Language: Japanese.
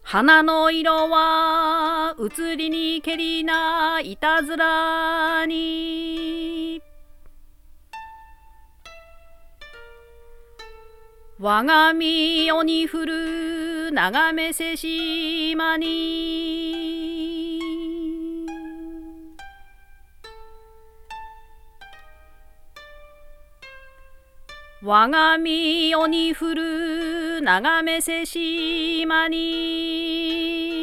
花の色は移りにけりないたずらに、我が身をに降る眺めせしまに、我が身をに降る眺めせしまに